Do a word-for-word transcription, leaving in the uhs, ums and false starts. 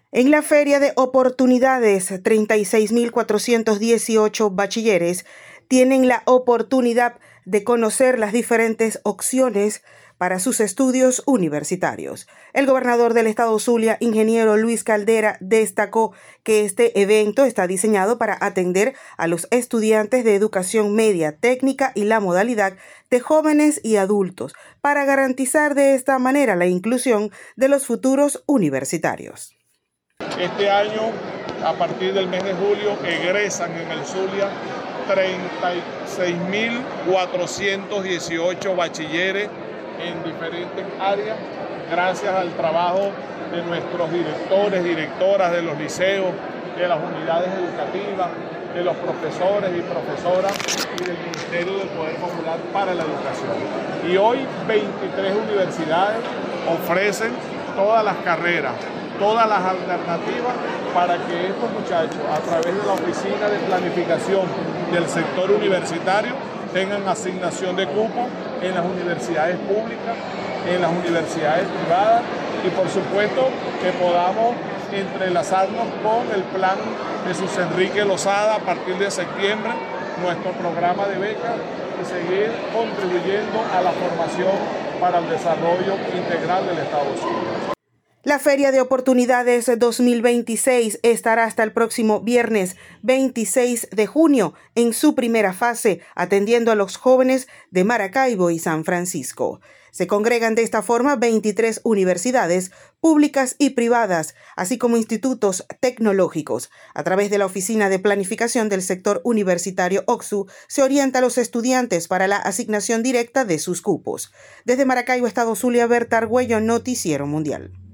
En la Feria de Oportunidades, treinta y seis mil cuatrocientos dieciocho bachilleres tienen la oportunidad de conocer las diferentes opciones para sus estudios universitarios. El gobernador del estado Zulia, ingeniero Luis Caldera, destacó que este evento está diseñado para atender a los estudiantes de educación media, técnica y la modalidad de jóvenes y adultos, para garantizar de esta manera la inclusión de los futuros universitarios. Este año, a partir del mes de julio, egresan en el Zulia treinta y seis mil cuatrocientos dieciocho bachilleres en diferentes áreas, gracias al trabajo de nuestros directores, directoras de los liceos, de las unidades educativas, de los profesores y profesoras y del Ministerio del Poder Popular para la Educación. Y hoy veintitrés universidades ofrecen todas las carreras, todas las alternativas para que estos muchachos, a través de la Oficina de Planificación del Sector Universitario, tengan asignación de cupo en las universidades públicas, en las universidades privadas y por supuesto que podamos entrelazarnos con el plan de Jesús Enrique Lozada a partir de septiembre, nuestro programa de becas, y seguir contribuyendo a la formación para el desarrollo integral del Estado Zulia. La Feria de Oportunidades dos mil veintiséis estará hasta el próximo viernes veintiséis de junio en su primera fase, atendiendo a los jóvenes de Maracaibo y San Francisco. Se congregan de esta forma veintitrés universidades públicas y privadas, así como institutos tecnológicos. A través de la Oficina de Planificación del Sector Universitario O C S U, se orienta a los estudiantes para la asignación directa de sus cupos. Desde Maracaibo, Estado Zulia, Berta Argüello, Noticiero Mundial.